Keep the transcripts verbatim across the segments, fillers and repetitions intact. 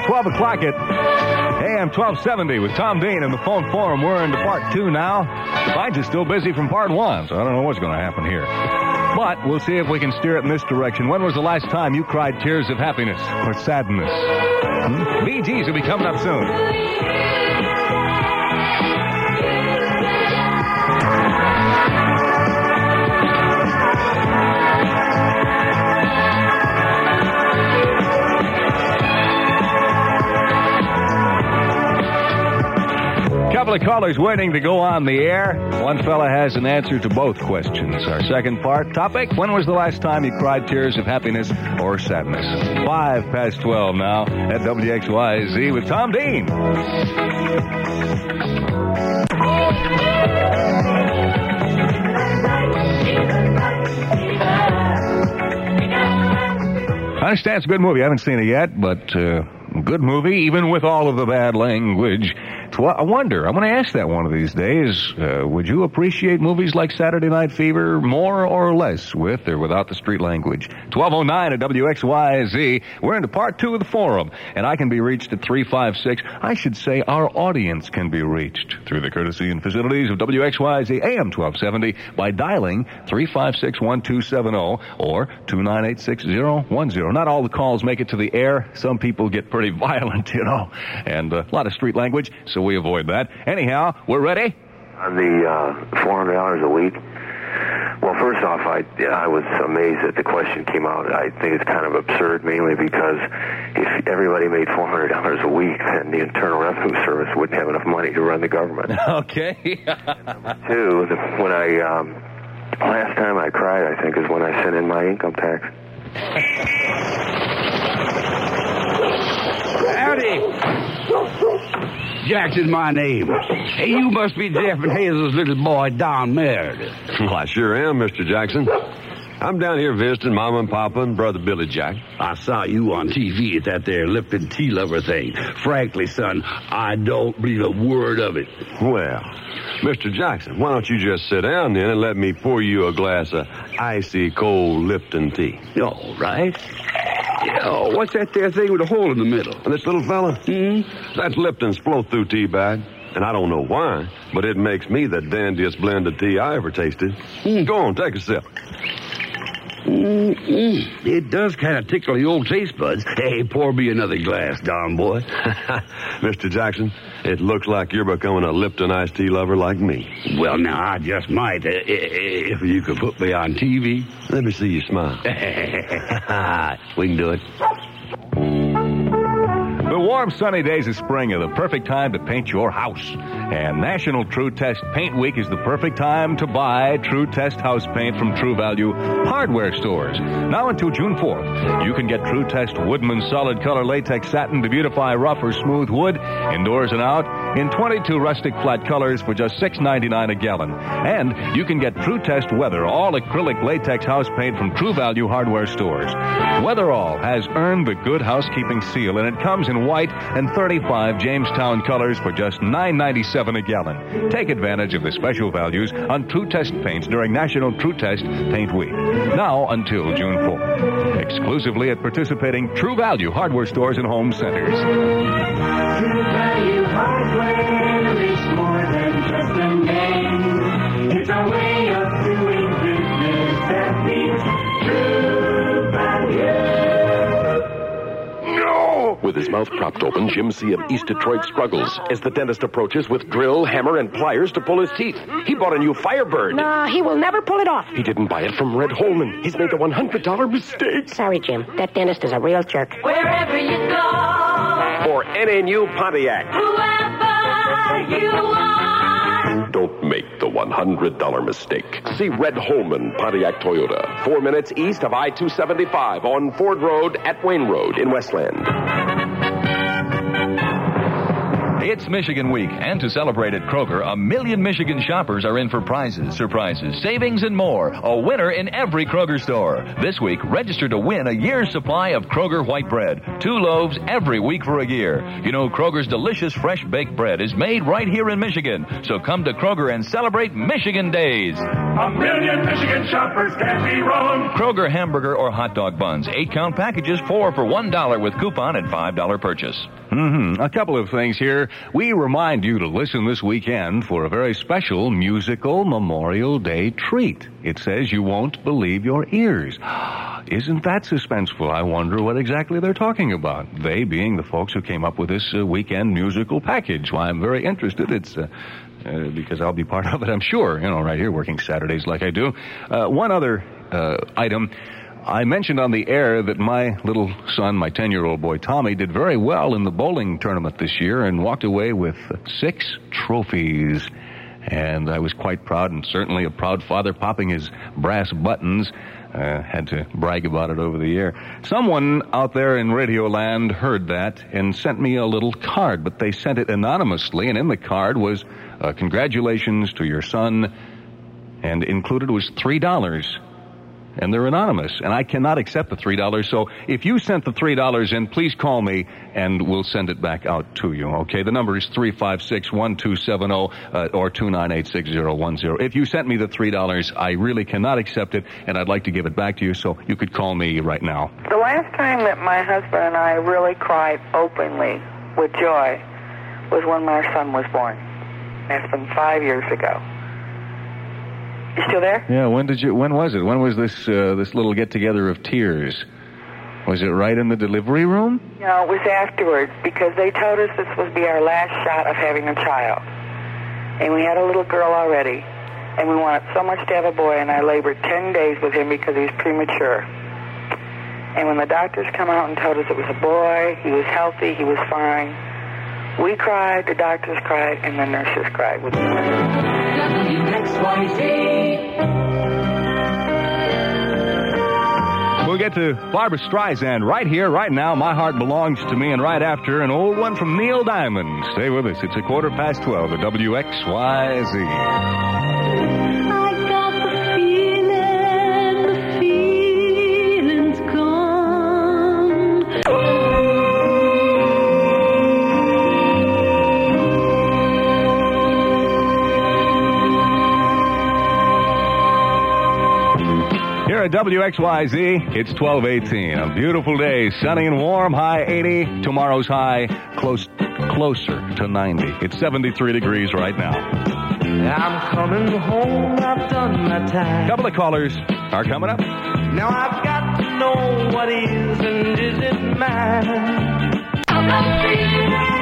twelve o'clock at A M twelve seventy with Tom Dean in the phone forum. We're into part two now. Finds is still busy from part one, so I don't know what's going to happen here. But we'll see if we can steer it in this direction. When was the last time you cried tears of happiness or sadness? Hmm? Bee Gees will be coming up soon. Couple of callers waiting to go on the air. One fella has an answer to both questions. Our second part topic, when was the last time you cried tears of happiness or sadness? Five past twelve now at W X Y Z with Tom Dean. I understand it's a good movie. I haven't seen it yet, but uh, good movie, even with all of the bad language. I wonder, I'm going to ask that one of these days, uh, would you appreciate movies like Saturday Night Fever more or less with or without the street language? twelve oh nine at W X Y Z. We're into part two of the forum, and I can be reached at three five six. I should say our audience can be reached through the courtesy and facilities of W X Y Z A M twelve seventy by dialing three five six, one two seven zero or two nine eight, six zero one zero. Not all the calls make it to the air. Some people get pretty violent, you know, and uh, a lot of street language, so we avoid that. Anyhow, we're ready. On the uh, four hundred dollars a week, well, first off, I, I was amazed that the question came out. I think it's kind of absurd, mainly because if everybody made four hundred dollars a week, then the Internal Revenue Service wouldn't have enough money to run the government. Okay. Two, the, when I, um, last time I cried, I think, is when I sent in my income tax. Howdy. Jackson's my name. Hey, you must be Jeff and Hazel's little boy, Don Meredith. Well, I sure am, Mister Jackson. I'm down here visiting Mama and Papa and Brother Billy Jack. I saw you on T V at that there Lipton tea lover thing. Frankly, son, I don't believe a word of it. Well, Mister Jackson, why don't you just sit down then and let me pour you a glass of icy cold Lipton tea? All right. Oh, what's that there thing with a hole in the middle? And this little fella? Mm-hmm. That's Lipton's flow-through tea bag. And I don't know why, but it makes me the dandiest blend of tea I ever tasted. Mm. Go on, take a sip. Mm-mm. It does kind of tickle the old taste buds. Hey, pour me another glass, Don boy. Mister Jackson, it looks like you're becoming a Lipton iced tea lover like me. Well, now, I just might, uh, if you could put me on T V. Let me see you smile. We can do it. The warm, sunny days of spring are the perfect time to paint your house. And National True Test Paint Week is the perfect time to buy True Test house paint from True Value hardware stores. Now until June fourth, you can get True Test Woodman Solid Color Latex Satin to beautify rough or smooth wood, indoors and out, in twenty-two rustic flat colors for just six ninety-nine a gallon. And you can get True Test Weather All Acrylic Latex House Paint from True Value hardware stores. Weather All has earned the Good Housekeeping seal, and it comes in white and thirty-five Jamestown colors for just nine ninety-seven a gallon. Take advantage of the special values on True Test paints during National True Test Paint Week. Now until June fourth. Exclusively at participating True Value hardware stores and home centers. True Value hardware is more than just a name. It's a way of doing business that means True Value. With his mouth propped open, Jim C. of East Detroit struggles as the dentist approaches with drill, hammer, and pliers to pull his teeth. He bought a new Firebird. Nah, he will never pull it off. He didn't buy it from Red Holman. He's made the one hundred dollars mistake. Sorry, Jim. That dentist is a real jerk. Wherever you go, For any new Pontiac. whoever you are. Don't make the one hundred dollars mistake. See Red Holman Pontiac Toyota. Four minutes east of I two seventy-five on Ford Road at Wayne Road in Westland. It's Michigan Week, and to celebrate at Kroger, a million Michigan shoppers are in for prizes, surprises, savings, and more. A winner in every Kroger store. This week, register to win a year's supply of Kroger white bread. Two loaves every week for a year. You know, Kroger's delicious fresh baked bread is made right here in Michigan. So come to Kroger and celebrate Michigan Days. A million Michigan shoppers can't be wrong. Kroger hamburger or hot dog buns. Eight-count packages, four for one dollar with coupon at five dollars purchase. Mm-hmm. A couple of things here. We remind you to listen this weekend for a very special musical Memorial Day treat. It says you won't believe your ears. Isn't that suspenseful? I wonder what exactly they're talking about. They being the folks who came up with this uh, weekend musical package. Why, I'm very interested. It's uh, uh, because I'll be part of it, I'm sure. You know, right here working Saturdays like I do. Uh, one other uh, item. I mentioned on the air that my little son, my ten-year-old boy Tommy, did very well in the bowling tournament this year and walked away with six trophies. And I was quite proud, and certainly a proud father, popping his brass buttons. Uh, had to brag about it over the air. Someone out there in Radioland heard that and sent me a little card, but they sent it anonymously, and in the card was uh, congratulations to your son, and included was three dollars. And they're anonymous, and I cannot accept the three dollars. So if you sent the three dollars in, please call me, and we'll send it back out to you, okay? The number is three five six, one two seven zero uh, or two nine eight, six zero one zero. If you sent me the three dollars, I really cannot accept it, and I'd like to give it back to you, so you could call me right now. The last time that my husband and I really cried openly with joy was when my son was born. That's been five years ago. You still there? Yeah, when did you, when was it? When was this, uh, this little get-together of tears? Was it right in the delivery room? No, it was afterwards, because they told us this would be our last shot of having a child. And we had a little girl already, and we wanted so much to have a boy, and I labored ten days with him because he was premature. And when the doctors come out and told us it was a boy, he was healthy, he was fine, we cried, the doctors cried, and the nurses cried with me. W X Y Z. We'll get to Barbra Streisand right here, right now. My Heart Belongs to Me, and right after, an old one from Neil Diamond. Stay with us. It's a quarter past twelve at W X Y Z. I got the feeling, the feeling's gone. Here at W X Y Z, it's twelve eighteen. A beautiful day, sunny and warm, high eighty. Tomorrow's high, close, closer to ninety. It's seventy-three degrees right now. I'm coming home, I've done my time. A couple of callers are coming up. Now I've got to know what is and isn't mine. I'm not free.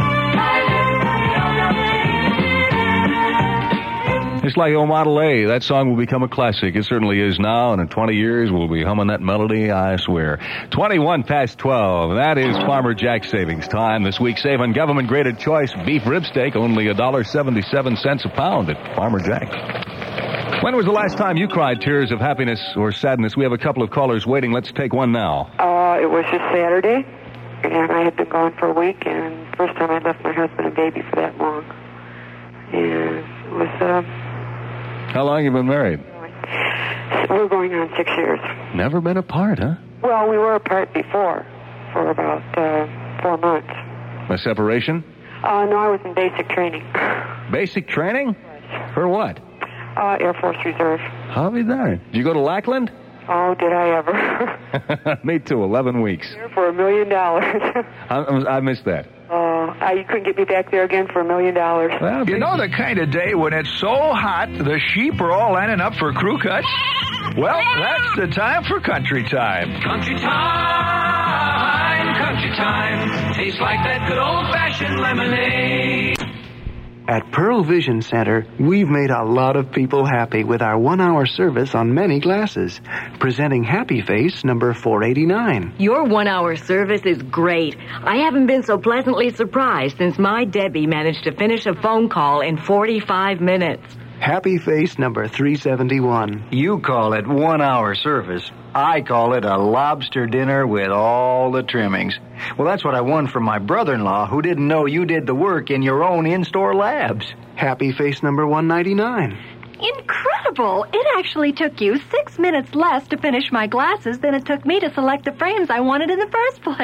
Just like old Model A, that song will become a classic. It certainly is now, and in twenty years we'll be humming that melody, I swear. twenty-one past twelve, that is Farmer Jack's savings time. This week, save on government-graded choice beef rib steak, only one dollar and seventy-seven cents a pound at Farmer Jack's. When was the last time you cried tears of happiness or sadness? We have a couple of callers waiting. Let's take one now. Uh, it was just Saturday, and I had been gone for a week, and first time I left my husband and baby for that long. And it was, uh... How long have you been married? We're going on six years. Never been apart, huh? Well, we were apart before, for about uh, four months. A separation? Uh, no, I was in basic training. Basic training? For what? Uh, Air Force Reserve. How have you done it? Did you go to Lackland? Oh, did I ever? Me too, eleven weeks. There for a million dollars. I, I missed that. Oh, uh, you couldn't get me back there again for a million dollars. Well, you know the kind of day when it's so hot, the sheep are all lining up for crew cuts? Well, that's the time for country time. Country time, country time. Tastes like that good old-fashioned lemonade. At Pearl Vision Center, we've made a lot of people happy with our one-hour service on many glasses. Presenting Happy Face number four eighty-nine. Your one-hour service is great. I haven't been so pleasantly surprised since my Debbie managed to finish a phone call in forty-five minutes. Happy Face number three seventy-one. You call it one-hour service. I call it a lobster dinner with all the trimmings. Well, that's what I won from my brother-in-law, who didn't know you did the work in your own in-store labs. Happy Face number one ninety-nine. Incredible! It actually took you six minutes less to finish my glasses than it took me to select the frames I wanted in the first place.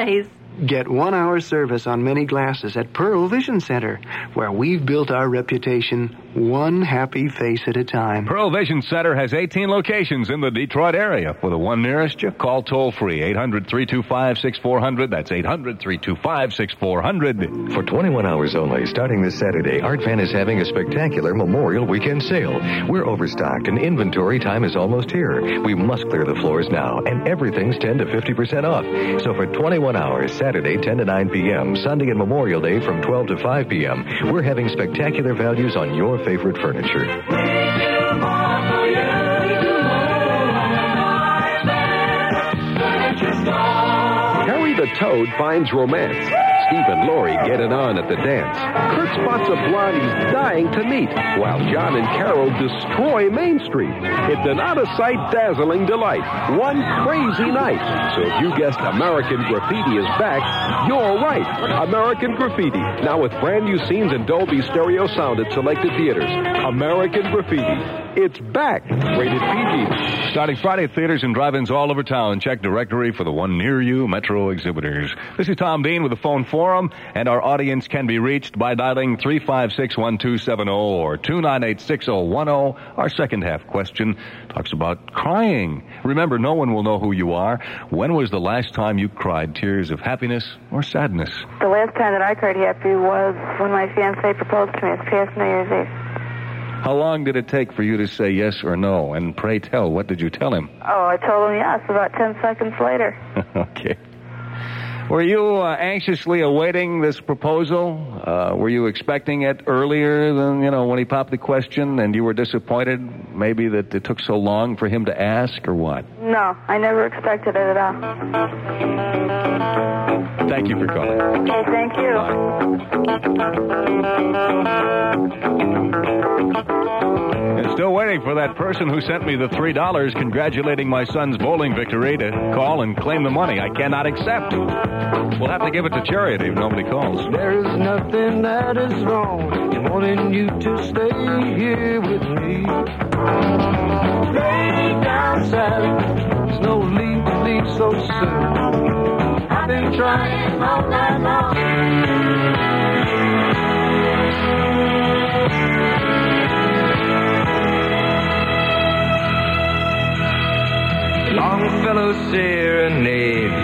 Get one-hour service on many glasses at Pearl Vision Center, where we've built our reputation one happy face at a time. Pearl Vision Center has eighteen locations in the Detroit area. For the one nearest you, call toll-free eight hundred, three two five, six four zero zero. That's eight hundred, three two five, six four zero zero. For twenty-one hours only, starting this Saturday, Art Van is having a spectacular Memorial Weekend sale. We're overstocked and inventory time is almost here. We must clear the floors now, and everything's ten to fifty percent off. So for twenty-one hours, Saturday, ten to nine p.m., Sunday and Memorial Day from twelve to five p.m., we're having spectacular values on your favorite furniture. Harry the Toad finds romance. Steve and Lori get it on at the dance. Kurt spots a blonde he's dying to meet, while John and Carol destroy Main Street. It's an out-of-sight, dazzling delight. One crazy night. So if you guessed American Graffiti is back, you're right. American Graffiti, now with brand new scenes and Dolby Stereo sound at selected theaters. American Graffiti. It's back. Rated P G. Starting Friday at theaters and drive-ins all over town. Check directory for the one near you, Metro exhibitors. This is Tom Dean with the phone forum, and our audience can be reached by dialing three five six, one two seven zero or two nine eight, six zero one zero. Our second half question talks about crying. Remember, no one will know who you are. When was the last time you cried tears of happiness or sadness? The last time that I cried happy was when my fiancé proposed to me. It's past New Year's Eve. How long did it take for you to say yes or no? And pray tell, what did you tell him? Oh, I told him yes about ten seconds later. Okay. Were you uh, anxiously awaiting this proposal? Uh, were you expecting it earlier than, you know, when he popped the question, and you were disappointed maybe that it took so long for him to ask, or what? No, I never expected it at all. Thank you for calling. Okay, thank you. And still waiting for that person who sent me the three dollars congratulating my son's bowling victory to call and claim the money. I cannot accept. We'll have to give it to charity if nobody calls. There's nothing that is wrong in wanting you to stay here with me. Lay down, Sally. There's no need to leave so soon. I've been trying all night long. Longfellow serenade.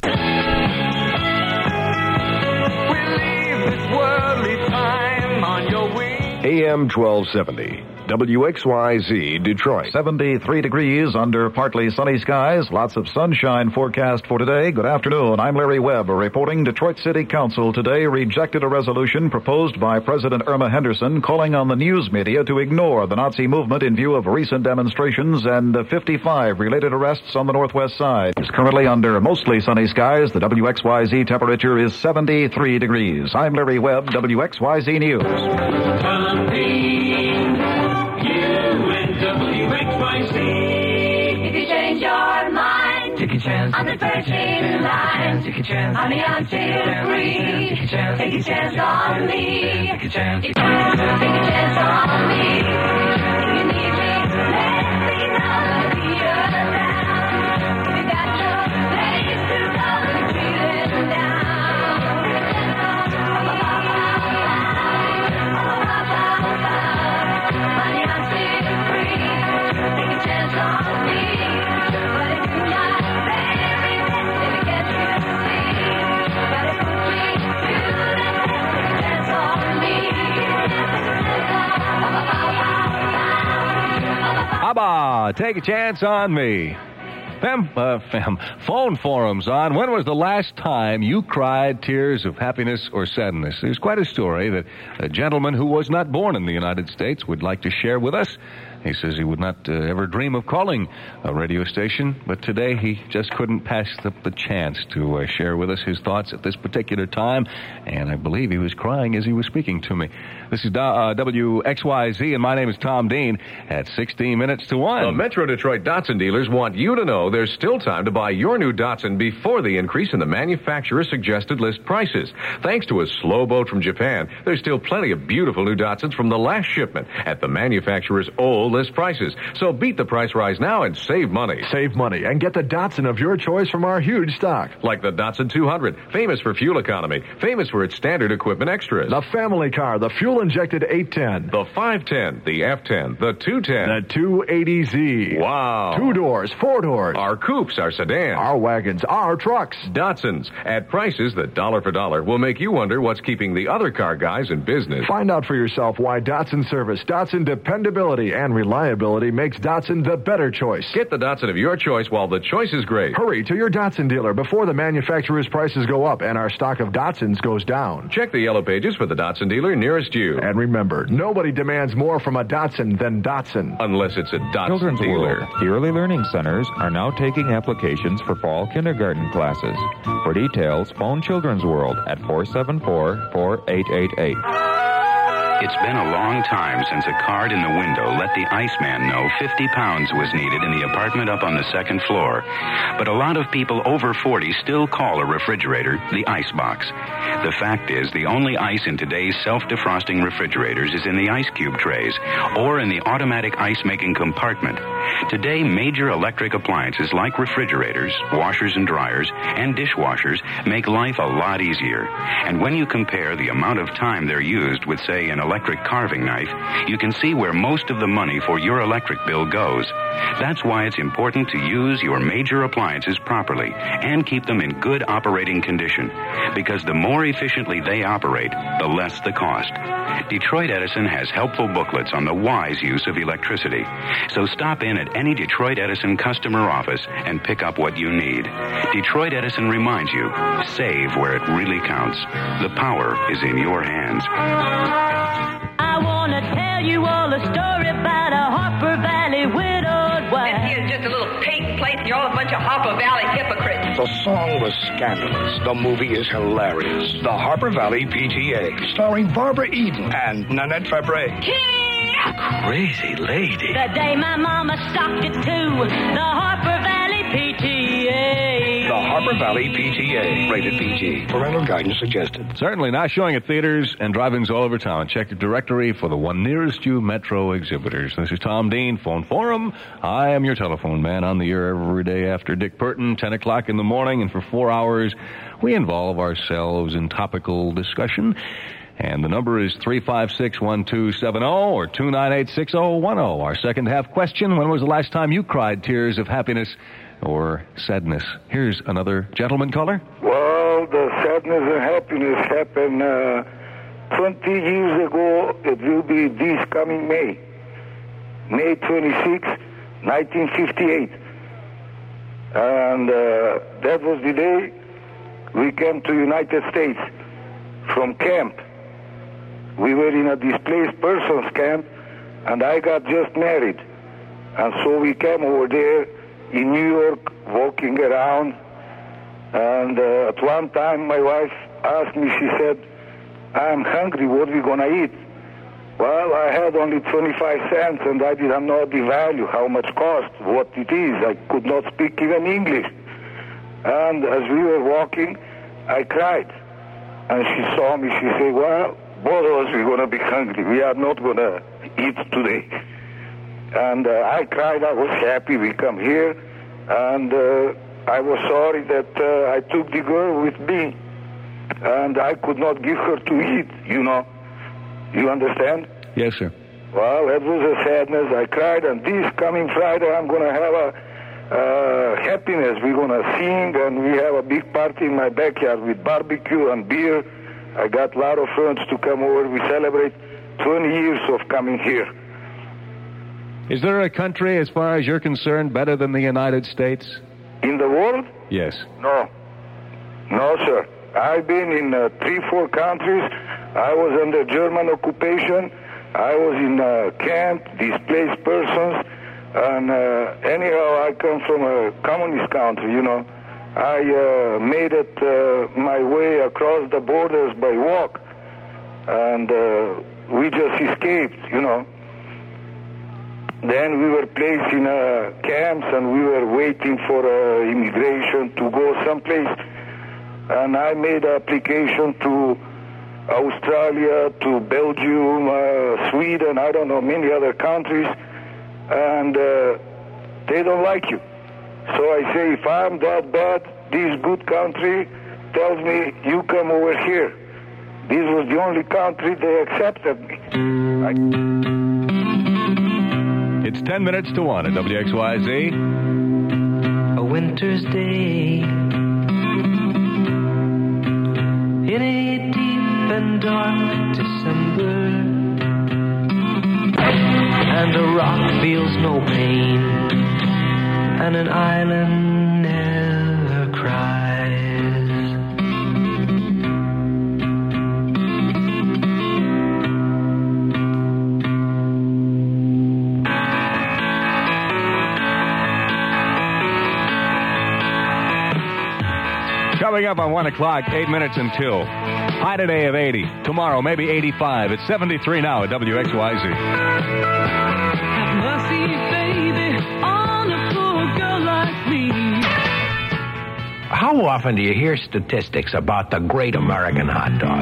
We leave this worldly time on your wings. A M twelve seventy. W X Y Z, Detroit. seventy-three degrees under partly sunny skies. Lots of sunshine forecast for today. Good afternoon. I'm Larry Webb reporting. Detroit City Council today rejected a resolution proposed by President Irma Henderson calling on the news media to ignore the Nazi movement in view of recent demonstrations and fifty-five related arrests on the northwest side. It's currently under mostly sunny skies. The W X Y Z temperature is seventy-three degrees. I'm Larry Webb, W X Y Z News. If you change your mind, take a chance on the purchasing line. Take a chance, honey, I'm still free. Take a chance, take a chance on me. Take a chance, take a chance on me. If you need me, let me know. Be around. If you got your place to go, treat it down. Honey, I'm still free. Take a chance on me. But if you're not very if you get you to see, gotta put me to the test. Take a chance on me. Abba, take a chance on me. Fem, uh, fem, phone forums on when was the last time you cried tears of happiness or sadness? There's quite a story that a gentleman who was not born in the United States would like to share with us. He says he would not uh, ever dream of calling a radio station, but today he just couldn't pass up the chance to uh, share with us his thoughts at this particular time, and I believe he was crying as he was speaking to me. This is uh, W X Y Z, and my name is Tom Dean at sixteen minutes to one. The Metro Detroit Datsun dealers want you to know there's still time to buy your new Datsun before the increase in the manufacturer's suggested list prices. Thanks to a slow boat from Japan, there's still plenty of beautiful new Datsuns from the last shipment at the manufacturer's old list prices. So beat the price rise now and save money. Save money and get the Datsun of your choice from our huge stock. Like the Datsun two hundred, famous for fuel economy, famous for its standard equipment extras. The family car, the fuel-injected eight ten. The five ten, the F ten, the two ten. The two eighty Z. Wow. Two doors, four doors. Our coupes, our sedans. Our wagons, our trucks. Datsuns, at prices that dollar for dollar will make you wonder what's keeping the other car guys in business. Find out for yourself why Datsun service, Datsun dependability, and reliability makes Datsun the better choice. Get the Datsun of your choice while the choice is great. Hurry to your Datsun dealer before the manufacturer's prices go up and our stock of Datsuns goes down. Check the yellow pages for the Datsun dealer nearest you. And remember, nobody demands more from a Datsun than Datsun. Unless it's a Datsun Children's dealer. World. The early learning centers are now taking applications for fall kindergarten classes. For details, phone Children's World at four seven four, four eight eight eight. It's been a long time since a card in the window let the Iceman know fifty pounds was needed in the apartment up on the second floor. But a lot of people over forty still call a refrigerator the icebox. The fact is, the only ice in today's self-defrosting refrigerators is in the ice cube trays or in the automatic ice-making compartment. Today, major electric appliances like refrigerators, washers and dryers, and dishwashers make life a lot easier. And when you compare the amount of time they're used with, say, an electric carving knife, you can see where most of the money for your electric bill goes. That's why it's important to use your major appliances properly and keep them in good operating condition, because the more efficiently they operate, the less the cost. Detroit Edison has helpful booklets on the wise use of electricity. So stop in at any Detroit Edison customer office and pick up what you need. Detroit Edison reminds you, save where it really counts. The power is in your hands. I want to tell you all a story about a Harper Valley widowed wife. This here's just a little paint place, and you're all a bunch of Harper Valley hypocrites. The song was scandalous. The movie is hilarious. The Harper Valley P T A, starring Barbara Eden and Nanette Fabre. Crazy lady. The day my mama stocked it too. The Harper Valley P T A. The Harper Valley P T A, rated P G. Parental guidance suggested. Certainly not showing at theaters and drive-ins all over town. Check the directory for the one nearest you Metro exhibitors. This is Tom Dean, Phone Forum. I am your telephone man on the air every day after Dick Burton, ten o'clock in the morning, and for four hours we involve ourselves in topical discussion. And the number is three five six, one two seven zero or two nine eight, six zero one zero. Our second half question, when was the last time you cried tears of happiness or sadness? Here's another gentleman caller. Well, the sadness and happiness happened uh, twenty years ago. It will be this coming May. May twenty-sixth, nineteen fifty-eight. And uh, that was the day we came to United States from camp. We were in a displaced persons camp, and I got just married. And so we came over there in New York, walking around. And uh, at one time, my wife asked me, she said, I'm hungry, what are we going to eat? Well, I had only twenty-five cents, and I didn't know the value, how much cost, what it is. I could not speak even English. And as we were walking, I cried. And she saw me, she said, well, both of us, we're going to be hungry. We are not going to eat today. And uh, I cried. I was happy we come here. And uh, I was sorry that uh, I took the girl with me. And I could not give her to eat, you know. You understand? Yes, sir. Well, that was a sadness. I cried. And this coming Friday, I'm going to have a uh, happiness. We're going to sing. And we have a big party in my backyard with barbecue and beer. I got a lot of friends to come over. We celebrate twenty years of coming here. Is there a country, as far as you're concerned, better than the United States? In the world? Yes. No. No, sir. I've been in uh, three, four countries. I was under German occupation. I was in uh, camp, displaced persons. And uh, anyhow, I come from a communist country, you know. I uh, made it uh, my way across the borders by walk. And uh, we just escaped, you know. Then we were placed in uh, camps, and we were waiting for uh, immigration to go someplace. And I made application to Australia, to Belgium, uh, Sweden, I don't know, many other countries, and uh, they don't like you. So I say, if I'm that bad, this good country tells me, you come over here. This was the only country they accepted me. I... It's ten minutes to one at W X Y Z. A winter's day in a deep and dark December, and a rock feels no pain, and an island never cries. Coming up on one o'clock, eight minutes until. High today of eighty. Tomorrow, maybe eighty-five. It's seventy-three now at W X Y Z. Have mercy, baby, on a poor girl like me. How often do you hear statistics about the great American hot dog?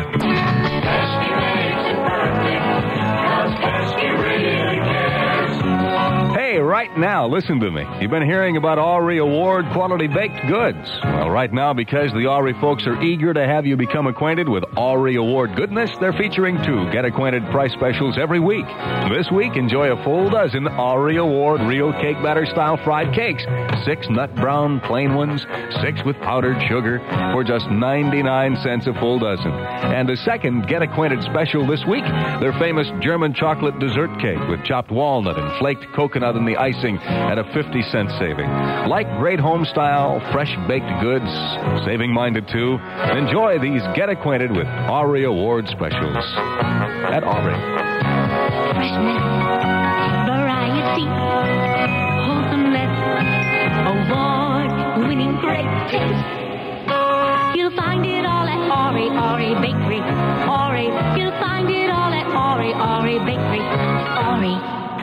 Hey, right now, listen to me. You've been hearing about Aury Award quality baked goods. Well, right now, because the Aury folks are eager to have you become acquainted with Aury Award goodness, they're featuring two Get Acquainted price specials every week. This week, enjoy a full dozen Aury Award real cake batter style fried cakes. Six nut brown plain ones, six with powdered sugar for just ninety-nine cents a full dozen. And a second Get Acquainted special this week, their famous German chocolate dessert cake with chopped walnut and flaked coconut in the icing at a fifty cent saving. Like great home-style, fresh-baked goods, saving-minded too, enjoy these Get Acquainted with Aury Award specials at Aury. Freshness, variety, wholesomeness, award-winning great taste. You'll find it all at Aury, Aury Bakery. Aury, you'll find it all at Aury, Aury Bakery. Aury.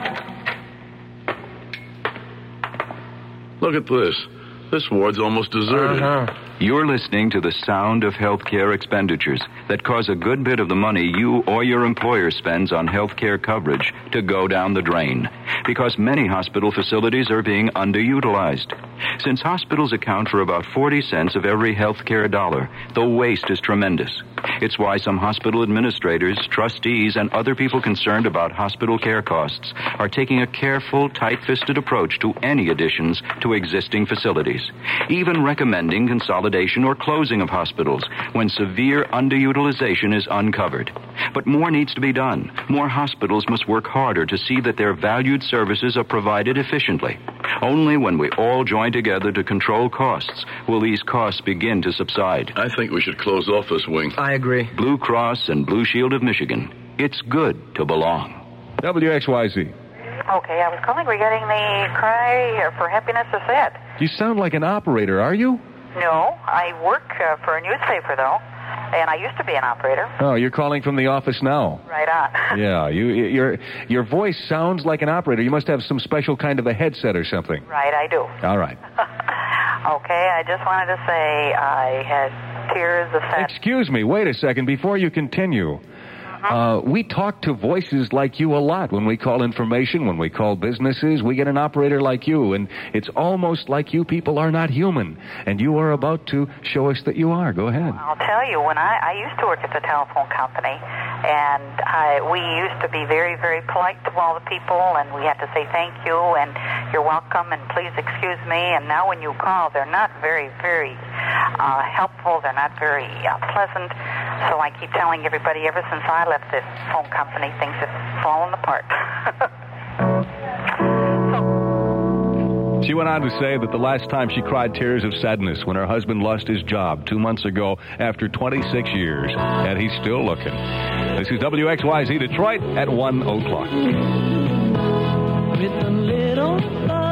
Look at this. This ward's almost deserted. Uh-huh. You're listening to the sound of healthcare expenditures that cause a good bit of the money you or your employer spends on healthcare coverage to go down the drain, because many hospital facilities are being underutilized. Since hospitals account for about forty cents of every healthcare dollar, the waste is tremendous. It's why some hospital administrators, trustees, and other people concerned about hospital care costs are taking a careful, tight-fisted approach to any additions to existing facilities, even recommending consolidation or closing of hospitals when severe underutilization is uncovered. But more needs to be done. More hospitals must work harder to see that their valued services are provided efficiently. Only when we all join together to control costs will these costs begin to subside. I think we should close off this wing. I agree. Blue Cross and Blue Shield of Michigan. It's good to belong. W X Y Z. Okay, I was calling regarding the cry for happiness is sad. You sound like an operator, are you? No, I work uh, for a newspaper, though, and I used to be an operator. Oh, you're calling from the office now. Right on. Yeah, you, your your voice sounds like an operator. You must have some special kind of a headset or something. Right, I do. All right. Okay, I just wanted to say I had tears of sadness. Excuse me, wait a second before you continue. Uh, we talk to voices like you a lot when we call information, when we call businesses. We get an operator like you, and it's almost like you people are not human. And you are about to show us that you are. Go ahead. I'll tell you, when I, I used to work at the telephone company, and I, we used to be very, very polite to all the people, and we had to say thank you, and you're welcome, and please excuse me. And now when you call, they're not very, very uh, helpful. They're not very uh, pleasant. So I keep telling everybody, ever since I left this phone company, things have fallen apart. She went on to say that the last time she cried tears of sadness when her husband lost his job two months ago after twenty-six years, and he's still looking. This is W X Y Z Detroit at one o'clock. With a little